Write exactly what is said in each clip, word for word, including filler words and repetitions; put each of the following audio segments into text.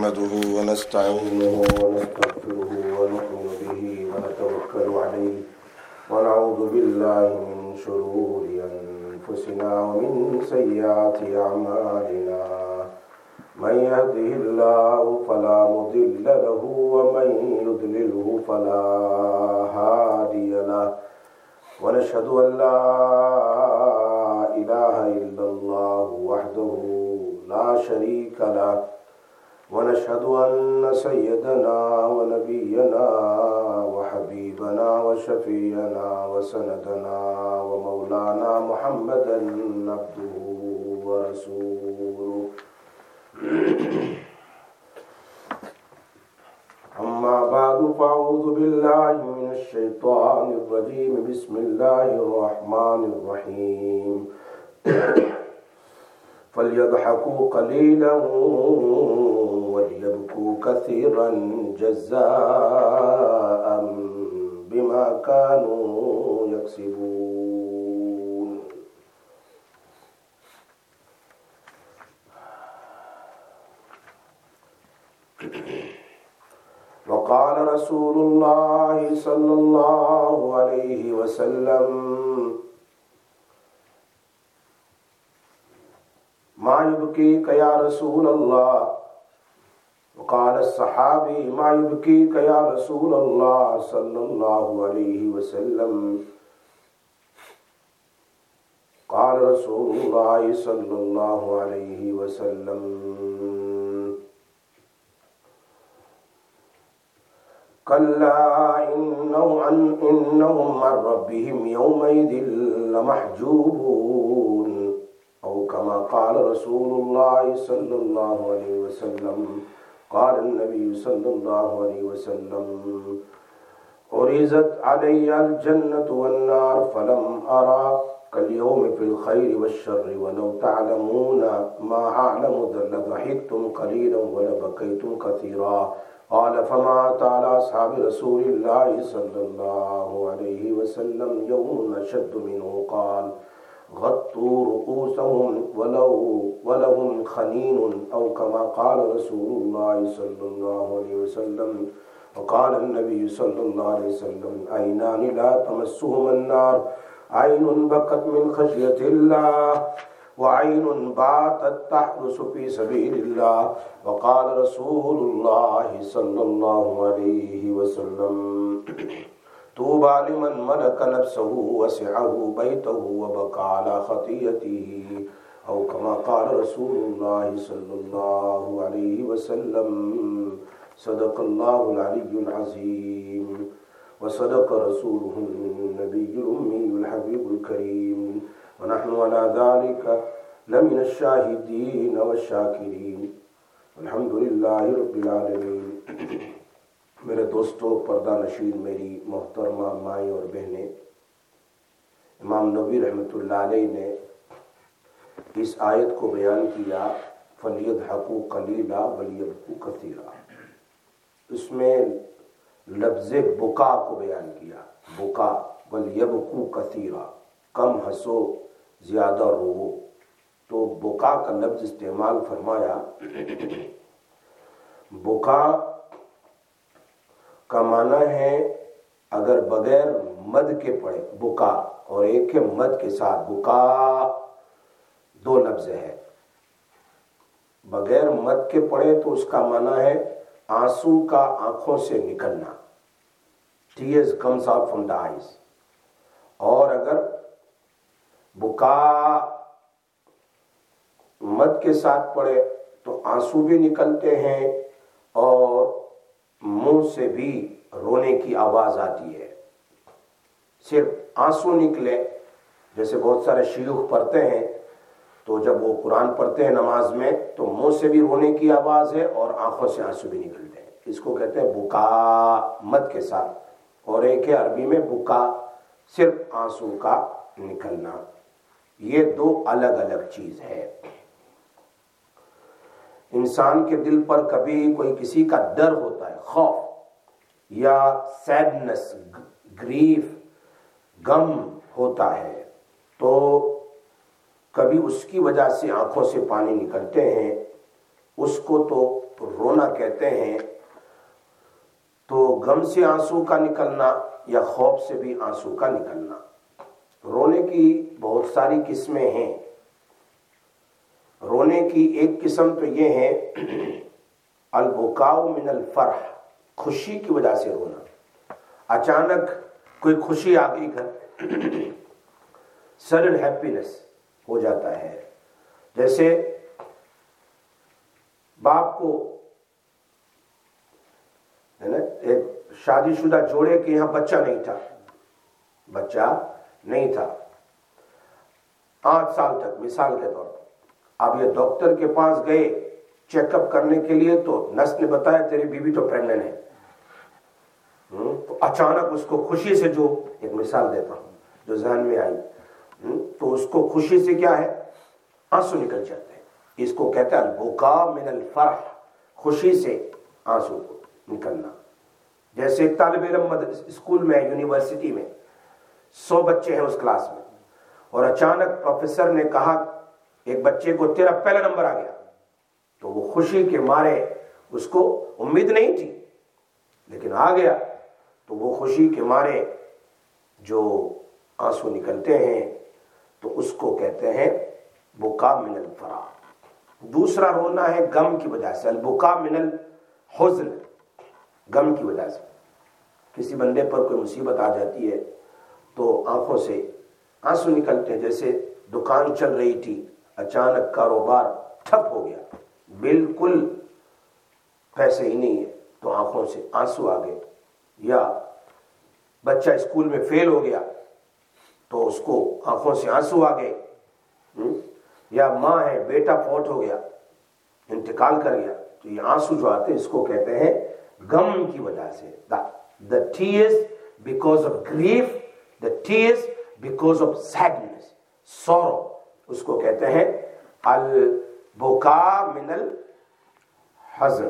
نحمده ونستعينه ونستغفره ونؤمن به ونتوكل عليه ونعوذ بالله من شرور أنفسنا ومن سيئات أعمالنا من يهده الله فلا مضل له ومن يضلله فلا هادي له ونشهد أن لا إله إلا الله وحده لا شريك له ونشهد أن سيدنا ونبينا وحبيبنا وشفيعنا وسندنا ومولانا محمدا عبده ورسوله أما بعد فأعوذ بالله من الشيطان الرجيم بسم الله الرحمن الرحيم فليضحكوا قليلا وليبكوا كثيرا جزاء بما كانوا يكسبون. وقال رسول الله صلى الله عليه وسلم ما يبكيك يا رسول الله. وقال الصحابي ما يبكيك يا رسول الله صلى الله عليه وسلم. قال رسول الله صلى الله عليه وسلم كلا إنهم عن ربهم يومئذ لمحجوبون أو كما قال رسول الله صلى الله عليه وسلم. قال النبي صلى الله عليه وسلم عرضت علي الجنة والنار فلم أرى كاليوم في الخير والشر ولو تعلمون ما أعلم لضحكتم قليلا ولبكيتم كثيرا. قال فما تعالى أصحاب رسول الله صلى الله عليه وسلم يوم أشد منه. قال غطوا رؤوسهم ولو ولهم خنين أو كما قال رسول الله صلى الله عليه وسلم. وقال النبي صلى الله عليه وسلم عينان لا تمسهما النار عين بكت من خشية الله وعين باتت تحرس في سبيل الله. وقال رسول الله صلى الله عليه وسلم طوبى لمن ملك نفسه وسعه بيته وبكى على خطيئته أو كما قال رسول الله صلى الله عليه وسلم. صدق الله العلي العظيم وصدق رسوله النبي الأمي الحبيب الكريم ونحن على ذلك لمن الشاهدين والشاکرین الحمد للہ رب العالمین. میرے دوستو، پردہ نشین میری محترمہ مائیں اور بہنیں، امام نووی رحمۃ اللہ علیہ نے اس آیت کو بیان کیا فَلْيَضْحَكُوا قَلِيلًا وَلْيَبْكُوا كَثِيرًا. اس میں لفظ بکا کو بیان کیا، بکا وَلْيَبْكُوا كَثِيرًا، کم ہنسو زیادہ رو. تو بکا کا لفظ استعمال فرمایا. بکا کا معنی ہے اگر بغیر مد کے پڑھے بکا، اور ایک ہے مد کے ساتھ بکا، دو لفظ ہے. بغیر مد کے پڑھے تو اس کا معنی ہے آنسو کا آنکھوں سے نکلنا، tears comes out from the eyes. اور اگر بکا مد کے ساتھ پڑے تو آنسو بھی نکلتے ہیں اور منہ سے بھی رونے کی آواز آتی ہے. صرف آنسو نکلے، جیسے بہت سارے شیوخ پڑھتے ہیں تو جب وہ قرآن پڑھتے ہیں نماز میں تو منہ سے بھی رونے کی آواز ہے اور آنکھوں سے آنسو بھی نکلتے ہیں. اس کو کہتے ہیں بکا مد کے ساتھ. اور ایک ہے عربی میں بکا صرف آنسو کا نکلنا. یہ دو الگ الگ چیز ہے. انسان کے دل پر کبھی کوئی کسی کا ڈر ہوتا ہے، خوف یا سیڈنس، گریف، غم ہوتا ہے، تو کبھی اس کی وجہ سے آنکھوں سے پانی نکلتے ہیں. اس کو تو رونا کہتے ہیں تو غم سے آنسو کا نکلنا یا خوف سے بھی آنسو کا نکلنا. رونے کی بہت ساری قسمیں ہیں. رونے کی ایک قسم تو یہ ہے البکاء من الفرح، خوشی کی وجہ سے رونا. اچانک کوئی خوشی آ گئی گھر، سڈن ہیپینس ہو جاتا ہے. جیسے باپ کو ہے نا، ایک شادی شدہ جوڑے کے یہاں بچہ نہیں تھا بچہ نہیں تھا آٹھ سال تک مثال کے طور پر. اب یہ ڈاکٹر کے پاس گئے چیک اپ کرنے کے لیے تو نرس نے بتایا تیری بیوی تو پریگننٹ ہے. تو اچانک اس کو خوشی سے، جو ایک مثال دیتا ہوں جو ذہن میں آئی، تو اس کو خوشی سے کیا ہے، آنسو نکل جاتے ہیں. اس کو کہتے ہیں البکاء من الفرح، خوشی سے آنسو نکلنا. جیسے ایک طالب علم اسکول میں، یونیورسٹی میں سو بچے ہیں اس کلاس میں، اور اچانک پروفیسر نے کہا ایک بچے کو تیرا پہلا نمبر آ گیا، تو وہ خوشی کے مارے، اس کو امید نہیں تھی لیکن آ گیا، تو وہ خوشی کے مارے جو آنسو نکلتے ہیں تو اس کو کہتے ہیں بکا من الفرح. دوسرا رونا ہے غم کی وجہ سے، البکا من الحزن، غم کی وجہ سے. کسی بندے پر کوئی مصیبت آ جاتی ہے تو آنکھوں سے آنسو نکلتے ہیں. جیسے دکان چل رہی تھی، اچانک کاروبار ٹھپ ہو گیا، بالکل پیسے ہی نہیں ہے، تو آنکھوں سے آنسو آ گئے. یا بچہ اسکول میں فیل ہو گیا تو اس کو آنکھوں سے آنسو آ گئے. یا ماں ہے، بیٹا فوت ہو گیا، انتقال کر گیا، تو یہ آنسو جو آتے ہیں اس کو کہتے ہیں غم کی وجہ سے. the tears because of grief, the tears because of sadness, sorrow, اس کو کہتے ہیں البکاء من الحزن.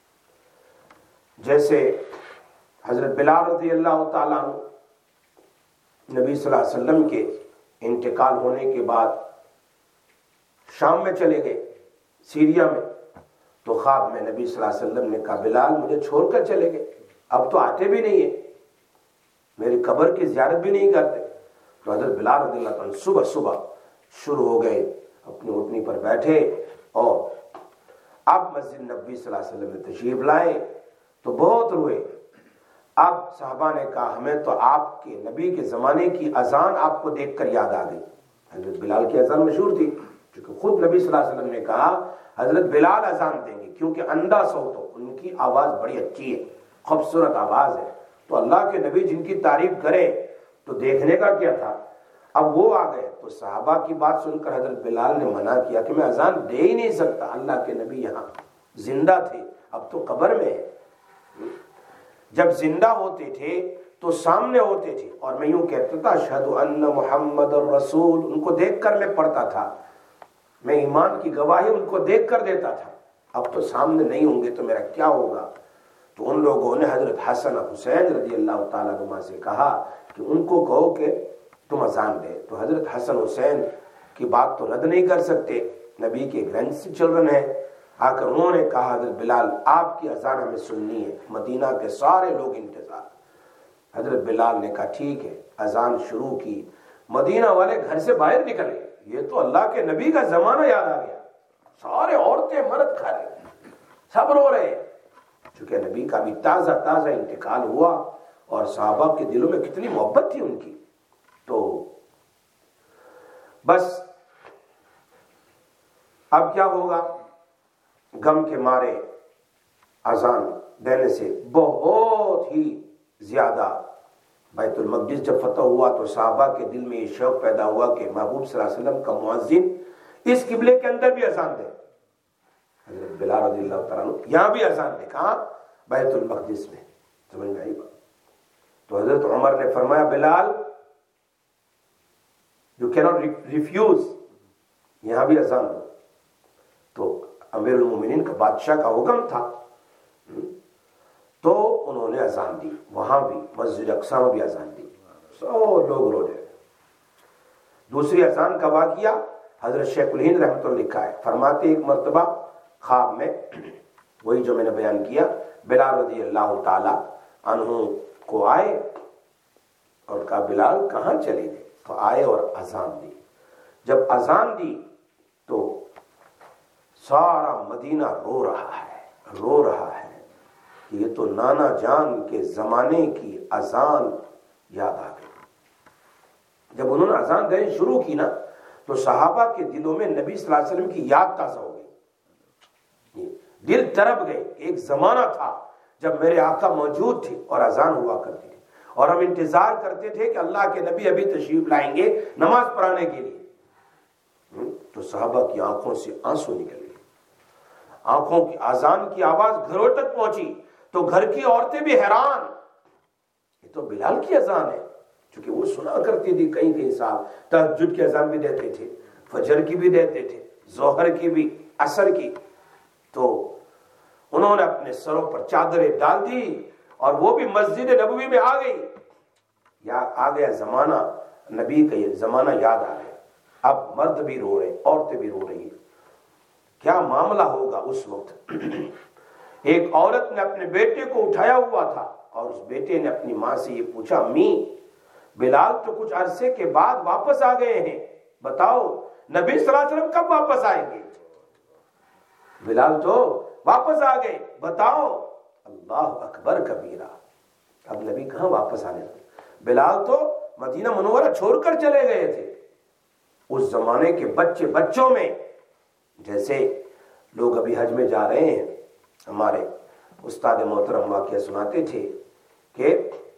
جیسے حضرت بلال رضی اللہ تعالیٰ عنہ نبی صلی اللہ علیہ وسلم کے انتقال ہونے کے بعد شام میں چلے گئے، سیریا میں، تو خواب میں نبی صلی اللہ علیہ وسلم نے کہا بلال مجھے چھوڑ کر چلے گئے، اب تو آتے بھی نہیں ہیں، میری قبر کی زیارت بھی نہیں کرتے. تو حضرت بلال رضی اللہ عنہ صبح صبح شروع ہو گئے، اپنی اٹھنی پر بیٹھے اور اب مسجد نبوی صلی اللہ علیہ وسلم نے تشریف لائے تو بہت روئے. اب صحابہ نے کہا ہمیں تو آپ کے نبی کے زمانے کی اذان آپ کو دیکھ کر یاد آ گئی. حضرت بلال کی اذان مشہور تھی، کیونکہ خود نبی صلی اللہ علیہ وسلم نے کہا حضرت بلال اذان دیں گے، کیونکہ اندھا صوت ہو، ان کی آواز بڑی اچھی ہے، خوبصورت آواز ہے. تو اللہ کے نبی جن کی تعریف کرے تو دیکھنے کا کیا تھا. اب وہ آ گئے تو صحابہ کی بات سن کر حضرت بلال نے منع کیا کہ میں اذان دے ہی نہیں سکتا، اللہ کے نبی یہاں زندہ تھے، اب تو قبر میں ہے. جب زندہ ہوتے تھے تو سامنے ہوتے تھے اور میں یوں کہتا تھا اشہد ان محمد الرسول، ان کو دیکھ کر میں پڑھتا تھا، میں ایمان کی گواہی ان کو دیکھ کر دیتا تھا. اب تو سامنے نہیں ہوں گے تو میرا کیا ہوگا. تو ان لوگوں نے حضرت حسن حسین رضی اللہ تعالیٰ عنہ سے کہا کہ ان کو کہو کہ تم اذان دے. تو حضرت حسن حسین کی بات تو رد نہیں کر سکتے، نبی کے گرینڈ چلڈرن ہیں. آ کر انہوں نے کہا حضرت بلال آپ کی اذان ہمیں سننی ہے، مدینہ کے سارے لوگ انتظار. حضرت بلال نے کہا ٹھیک ہے، اذان شروع کی. مدینہ والے گھر سے باہر نکلے، یہ تو اللہ کے نبی کا زمانہ یاد آ گیا. سارے عورتیں مرد کھڑے، سب رو رہے، چونکہ نبی کا بھی تازہ تازہ انتقال ہوا اور صحابہ کے دلوں میں کتنی محبت تھی ان کی. تو بس اب کیا ہوگا، غم کے مارے اذان دینے سے بہت ہی زیادہ. بیت المقدس جب فتح ہوا تو صحابہ کے دل میں یہ شوق پیدا ہوا کہ محبوب صلی اللہ علیہ وسلم کا مؤذن اس قبلے کے اندر بھی اذان دے. حضرت بلال رضی اللہ تعالیٰ عنہ یہاں بھی اذان دے، کہاں، بیت المقدس میں. سمجھ میں آئی بات. تو حضرت عمر نے فرمایا Bilal you can not refuse, یہاں بھی اذان دو. تو امیر المومنین کا بادشاہ کا حکم تھا، تو انہوں نے اذان دی. وہاں بھی مسجد اقصی میں بھی اذان دی، سو لوگ رو رہے. دوسری اذان کا واقعہ حضرت شیخ الہند رحمۃ اللہ لکھا ہے، فرماتے ایک مرتبہ خواب میں وہی جو میں نے بیان کیا، بلال رضی اللہ تعالی عنہ کو آئے اور کہا بلال کہاں چلے گئے؟ تو آئے اور اذان دی۔ جب اذان دی تو سارا مدینہ رو رہا ہے رو رہا ہے کہ یہ تو نانا جان کے زمانے کی اذان یاد آ گئی۔ جب انہوں نے اذان دینی شروع کی نا تو صحابہ کے دلوں میں نبی صلی اللہ علیہ وسلم کی یاد تازہ ہو گئی، دل تڑپ گئے۔ ایک زمانہ تھا جب میرے آقا موجود تھے اور اذان ہوا کرتی تھی اور ہم انتظار کرتے تھے کہ اللہ کے نبی ابھی تشریف لائیں گے نماز پڑھانے کے لیے۔ تو صحابہ کی آنکھوں سے آنسو نکل گئے، آنکھوں کی اذان کی آواز گھروں تک پہنچی تو گھر کی عورتیں بھی حیران، یہ تو بلال کی اذان ہے، چونکہ وہ سنا کرتی تھی کئی کئی سال، تہجد کی اذان بھی دیتے تھے، فجر کی بھی دیتے تھے، ظہر کی بھی، عصر کی۔ تو انہوں نے اپنے سروں پر چادریں ڈال دی اور وہ بھی مسجد نبوی میں آ گئی۔ یا آ گیا زمانہ نبی کا، یہ زمانہ یاد آ گیا۔ اب مرد بھی رو رہے، عورتیں بھی رو رہی ہیں، کیا معاملہ ہوگا اس وقت؟ ایک عورت نے اپنے بیٹے کو اٹھایا ہوا تھا اور اس بیٹے نے اپنی ماں سے یہ پوچھا، امی بلال تو کچھ عرصے کے بعد واپس آ گئے ہیں، بتاؤ نبی صلی اللہ علیہ وسلم کب واپس آئیں گے؟ بلال تو واپس آ گئے، بتاؤ۔ اللہ اکبر کبیرہ، اب نبی کہاں واپس آنے لگے؟ بلال تو مدینہ منورہ چھوڑ کر چلے گئے تھے۔ اس زمانے کے بچے بچوں میں، جیسے لوگ ابھی حج میں جا رہے ہیں، ہمارے استاد محترم واقعہ سناتے تھے کہ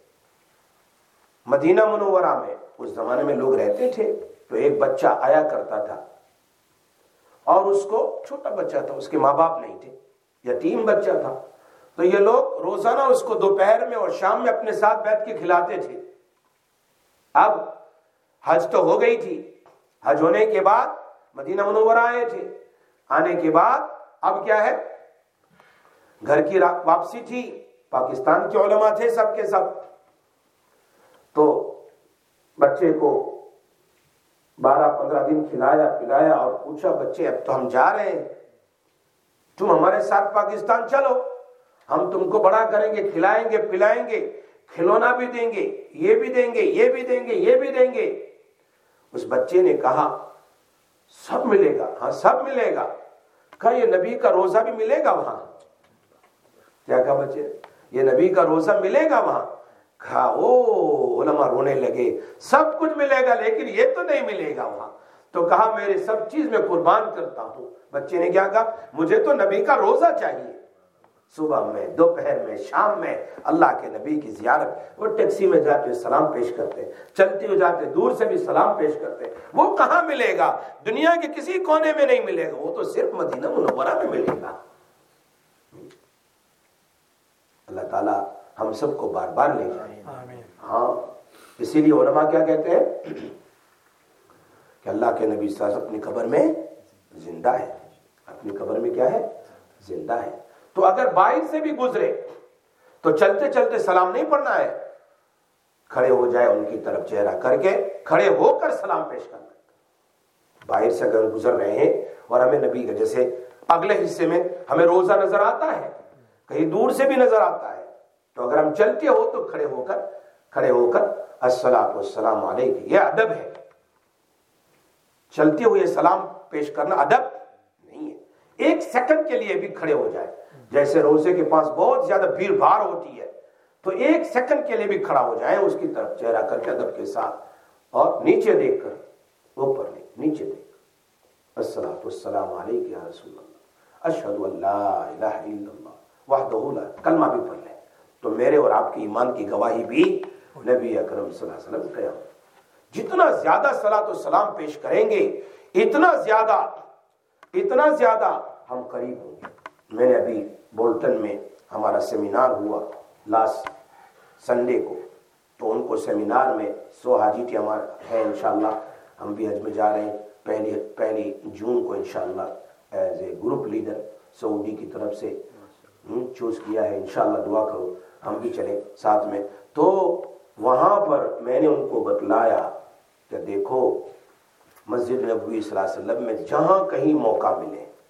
مدینہ منورہ میں اس زمانے میں لوگ رہتے تھے تو ایک بچہ آیا کرتا تھا اور اس کو، چھوٹا بچہ تھا، اس کے ماں باپ نہیں تھے، یتیم بچہ تھا، تو یہ لوگ روزانہ اس کو دوپہر میں اور شام میں اپنے ساتھ بیٹھ کے کھلاتے تھے۔ اب حج تو ہو گئی تھی، حج ہونے کے بعد مدینہ منورہ آئے تھے، آنے کے بعد اب کیا ہے، گھر کی واپسی تھی، پاکستان کے علماء تھے سب کے سب، تو بچے کو بارہ پندرہ دن کھلایا پلایا اور پوچھا، بچے اب تو ہم جا رہے ہیں، تم ہمارے ساتھ پاکستان چلو، ہم تم کو بڑا کریں گے، کھلائیں گے پلائیں گے، کھلونا بھی دیں گے، یہ بھی دیں گے، یہ بھی دیں گے، یہ بھی دیں گے۔ اس بچے نے کہا سب ملے گا، ہاں سب ملے گا۔ کہا یہ نبی کا روزہ بھی ملے گا وہاں؟ کیا کہا بچے؟ یہ نبی کا روزہ ملے گا وہاں؟ کہا او، علماء رونے لگے، سب کچھ ملے گا لیکن یہ تو نہیں ملے گا وہاں۔ تو کہا میری سب چیز میں قربان کرتا ہوں۔ بچے نے کیا کہا؟ مجھے تو نبی کا روزہ چاہیے، صبح میں، دوپہر میں، شام میں اللہ کے نبی کی زیارت۔ وہ ٹیکسی میں جاتے سلام پیش کرتے، چلتے ہوئے جاتے دور سے بھی سلام پیش کرتے۔ وہ کہاں ملے گا؟ دنیا کے کسی کونے میں نہیں ملے گا، وہ تو صرف مدینہ منورہ میں ملے گا۔ اللہ تعالیٰ ہم سب کو بار بار لے جائے۔ ہاں، اسی لیے علماء کیا کہتے ہیں کہ اللہ کے نبی صلی اللہ علیہ وسلم اپنی قبر میں زندہ ہے، اپنی قبر میں کیا ہے؟ زندہ ہے۔ تو اگر باہر سے بھی گزرے تو چلتے چلتے سلام نہیں پڑھنا ہے، کھڑے ہو جائے ان کی طرف چہرہ کر کے، کھڑے ہو کر سلام پیش کرنا ہے۔ باہر سے اگر گزر رہے ہیں اور ہمیں نبی کا، جیسے اگلے حصے میں ہمیں روزہ نظر آتا ہے، کہیں دور سے بھی نظر آتا ہے، تو اگر ہم چلتے ہو تو کھڑے ہو کر کھڑے ہو کر الصلاۃ والسلام علیک، یہ ادب ہے۔ چلتے ہوئے سلام پیش کرنا ادب نہیں ہے۔ ایک سیکنڈ کے لیے بھی کھڑے ہو جائے، جیسے روزے کے پاس بہت زیادہ بھیڑ بھاڑ ہوتی ہے تو ایک سیکنڈ کے لیے بھی کھڑا ہو جائیں اس کی طرف چہرہ کر کے ادب کے ساتھ، اور نیچے دیکھ کر، اوپر نہیں، نیچے دیکھ کر الصلاۃ والسلام علیک یا رسول اللہ، اشہد ان لا الہ الا اللہ وحدہ لا، کلمہ بھی پڑھ لیں تو میرے اور آپ کی ایمان کی گواہی بھی نبی اکرم صلی اللہ علیہ وسلم کیا۔ جتنا زیادہ صلاۃ و سلام پیش کریں گے اتنا زیادہ اتنا زیادہ ہم قریب ہوں گے۔ میں نے ابھی بولٹن میں ہمارا سیمینار ہوا لاسٹ سنڈے کو، تو ان کو سیمینار میں سو حاجی تھی ہمارا ہے، انشاءاللہ ہم بھی حج میں جا رہے ہیں پہلی پہلی جون کو انشاءاللہ، as a group leader Saudi کی طرف سے چوز کیا ہے، انشاءاللہ دعا کرو ہم بھی چلیں ساتھ میں۔ تو وہاں پر میں نے ان کو بتلایا کہ دیکھو مسجد نبوی صلی اللہ علیہ وسلم میں جہاں کہیں موقع ملے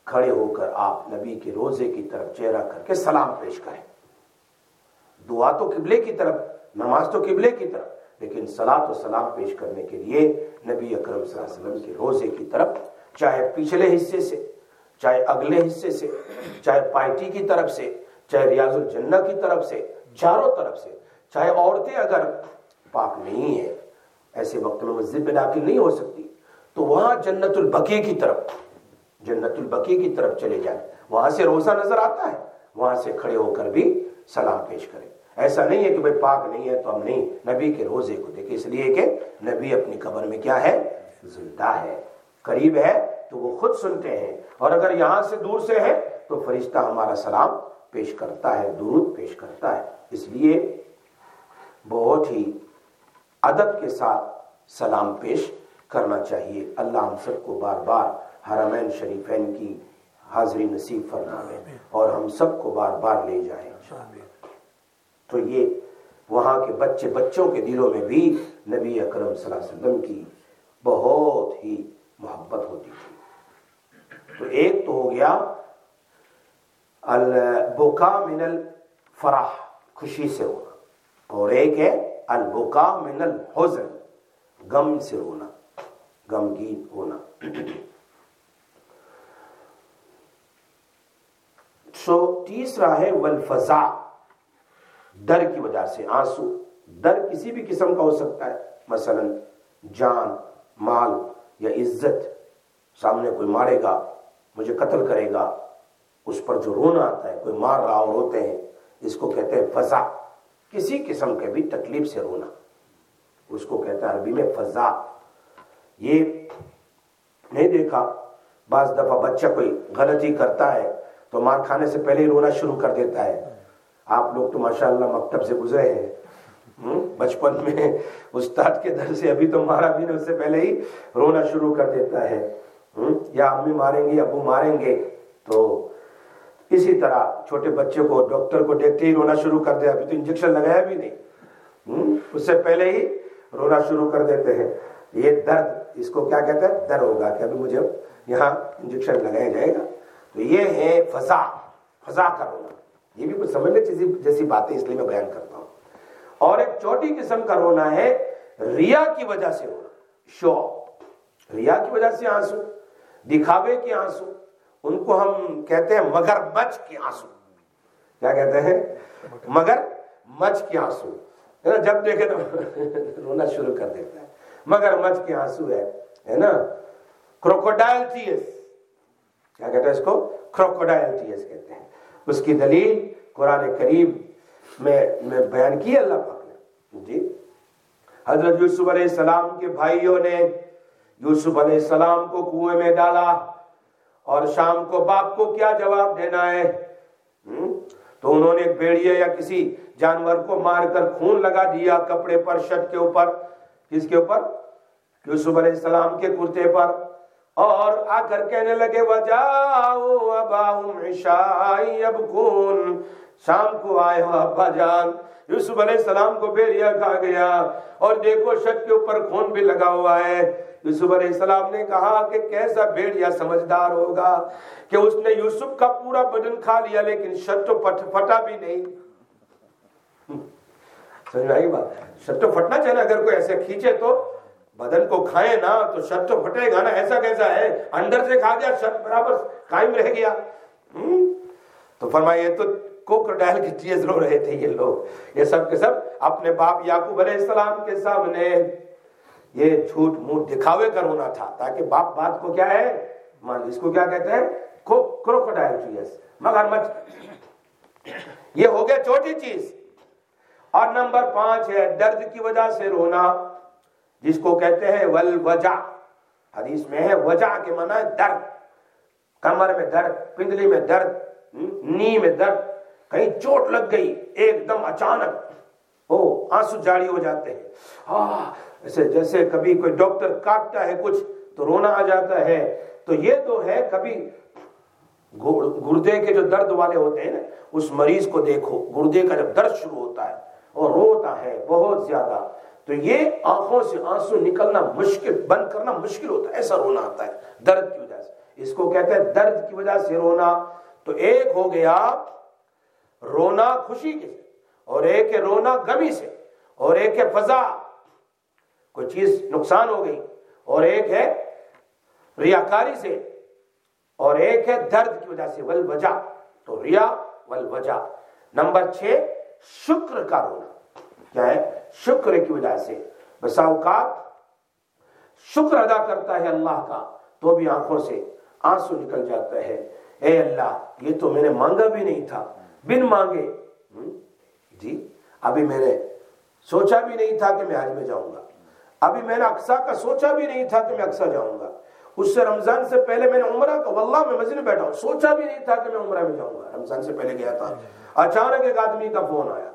کھڑے ہو کر آپ نبی کے روزے کی طرف چہرہ کر کے سلام پیش کریں. دعا تو قبلے کی طرف، نماز تو قبلے کی طرف، لیکن صلاۃ و سلام پیش کرنے کے لیے نبی اکرم صلی اللہ علیہ وسلم کے روزے کی طرف، چاہے پچھلے حصے سے، چاہے اگلے حصے سے، چاہے پائٹی کی طرف سے، چاہے ریاض الجنہ کی طرف سے، چاروں طرف سے. چاہے عورتیں اگر پاک نہیں ہیں، ایسے وقت میں مسجد میں داخل نہیں ہو سکتی، تو وہاں جنت البقیع کی طرف، جنت البقیع کی طرف چلے جائیں. وہاں سے روزہ نظر آتا ہے، وہاں سے کھڑے ہو کر بھی سلام پیش کریں. ایسا نہیں ہے کہ بھئی پاک نہیں ہے تو ہم نہیں نبی کے روزے کو دیکھیں، اس لیے کہ نبی اپنی قبر میں کیا ہے؟ زندہ ہے. قریب ہے تو وہ خود سنتے ہیں، اور اگر یہاں سے دور سے ہے تو فرشتہ ہمارا سلام پیش کرتا ہے، درود پیش کرتا ہے. اس لیے بہت ہی ادب کے ساتھ سلام پیش کرنا چاہیے. اللہ ہم سب کو بار بار حرمین شریفین کی حاضری نصیب فرمائے اور ہم سب کو بار بار لے جائیں. تو یہ وہاں کے بچے بچوں کے دلوں میں بھی نبی اکرم صلی اللہ علیہ وسلم کی بہت ہی محبت ہوتی تھی. تو ایک تو ہو گیا البکا من الفرح، خوشی سے رونا، اور ایک ہے البکا من الحزن، غم سے رونا، غمگین ہونا. سو تیسرا ہے والفزع، ڈر کی وجہ سے آنسو. ڈر کسی بھی قسم کا ہو سکتا ہے، مثلا جان، مال یا عزت. سامنے کوئی مارے گا، مجھے قتل کرے گا، اس پر جو رونا آتا ہے، کوئی مار رہا اور روتے ہیں، اس کو کہتے ہیں فزع. کسی قسم کے بھی تکلیف سے رونا، اس کو کہتا ہے عربی میں فزع. یہ نہیں دیکھا بعض دفعہ بچہ کوئی غلطی کرتا ہے تو مار کھانے سے پہلے ہی رونا شروع کر دیتا ہے. آپ لوگ تو ماشاءاللہ مکتب سے گزرے ہیں، بچپن میں استاد کے در سے ابھی تو مارا بھی نہیں، اس سے پہلے ہی رونا شروع کر دیتا ہے. یا امی ماریں گی، ابو ماریں گے، تو اسی طرح چھوٹے بچے کو ڈاکٹر کو دیکھتے ہی رونا شروع کر دیا. ابھی تو انجیکشن لگایا بھی نہیں، اس سے پہلے ہی رونا شروع کر دیتے ہیں. یہ درد، اس کو کیا کہتے ہیں؟ ڈر ہوگا کہ ابھی مجھے یہاں انجیکشن لگایا جائے گا. تو یہ ہے فزع، فزع کا رونا. یہ بھی کچھ سمجھنے جیسی باتیں اس لیے میں بیان کرتا ہوں. اور ایک چوٹی قسم کا رونا ہے ریا کی وجہ سے رونا، شو، ریا کی وجہ سے آنسو، دکھاوے کے آنسو. ان کو ہم کہتے ہیں مگر مچ کے آنسو. کیا کہتے ہیں؟ مگر مچ کے آنسو. جب دیکھے تو رونا شروع کر دیتا ہے. مگر مچ کے آنسو ہے ہے نا، کروکوڈائل ٹیئرز. کیا کہتے ہیں اس کو؟ کروکوڈائل ٹیئرز کہتے ہیں. اس کی دلیل قرآن کریم میں میں بیان کی اللہ پاک نے. جی حضرت یوسف علیہ السلام کے بھائیوں نے یوسف علیہ السلام کو کنویں میں ڈالا، اور شام کو باپ کو کیا جواب دینا ہے؟ تو انہوں نے بھیڑیے یا کسی جانور کو مار کر خون لگا دیا کپڑے پر، شرٹ کے اوپر. کس کے اوپر؟ یوسف علیہ السلام کے کرتے پر. اور آ کر کہنے لگے وَجَاءُوا أَبَاهُمْ عِشَاءً يَبْكُونَ، شام کو آئے ہو ابا جان. یوسف علیہ السلام کو بھیڑیا کھا گیا، اور دیکھو شرٹ کے اوپر خون بھی لگا ہوا ہے. یوسف علیہ السلام نے کہا کہ کیسا بھیڑیا سمجھدار ہوگا کہ اس نے یوسف کا پورا بدن کھا لیا لیکن شرٹ تو پھٹا بھی نہیں. سمجھ میں آئی بات؟ شرٹ تو پھٹنا چاہیے، اگر کوئی ایسے کھینچے تو بدن کو کھائے نا تو شرٹ تو پھٹے گا نا. ایسا کیسا ہے؟ اندر سے کھا گیا، شرٹ برابر قائم رہ گیا. تو فرمایا تو کوکروڈائل کی ٹیئرز رو رہے تھے یہ لوگ. یہ سب کے سب اپنے باپ یعقوب علیہ السلام کے سامنے یہ جھوٹ موٹ دکھاوے کا رونا تھا، تاکہ باپ بات کو کیا ہے مان. اس کو کیا کہتے ہیں؟ کروکوڈائل ٹیئرز، مگرمچھ. یہ ہو گیا چھوٹی چیز. اور نمبر پانچ ہے درد کی وجہ سے رونا، جس کو کہتے ہیں والوجع. حدیث میں ہے وجع کے معنی ہے درد. کمر میں درد، پنڈلی میں درد، نی میں درد، کہیں چوٹ لگ گئی ایک دم اچانک، او آنسو جاری ہو جاتے ہیں. ہاں ایسے جیسے کبھی کوئی ڈاکٹر کاٹتا ہے کچھ تو رونا آ جاتا ہے. تو یہ تو ہے کبھی گردے کے جو درد والے ہوتے ہیں نا، اس مریض کو دیکھو، گردے کا جب درد شروع ہوتا ہے اور روتا ہے بہت زیادہ، تو یہ آنکھوں سے آنسو نکلنا مشکل، بند کرنا مشکل ہوتا ہے. ایسا رونا آتا ہے درد کی وجہ سے. اس کو کہتے ہیں درد کی وجہ سے رونا. تو ایک ہو گیا رونا خوشی کے سے، اور ایک ہے رونا غمی سے، اور ایک ہے فضا، کوئی چیز نقصان ہو گئی، اور ایک ہے ریاکاری سے، اور ایک ہے درد کی وجہ سے والوجع. تو ریا والوجع. نمبر چھ شکر کا رونا. کیا ہے؟ شکر کی وجہ سے. بسا اوقات شکر ادا کرتا ہے اللہ کا تو بھی آنکھوں سے آنسو نکل جاتا ہے. اے اللہ یہ تو میں نے مانگا بھی نہیں تھا، بن مانگے جی ابھی میں نے سوچا بھی نہیں تھا کہ میں حج میں جاؤں گا، ابھی میں نے اقصا کا سوچا بھی نہیں تھا کہ میں اقصا جاؤں گا، اس سے رمضان سے پہلے میں نے عمرہ کا واللہ میں مسجد میں بیٹھا ہوں سوچا بھی نہیں تھا کہ میں عمرہ میں جاؤں گا، رمضان سے پہلے گیا تھا. اچانک ایک آدمی کا فون آیا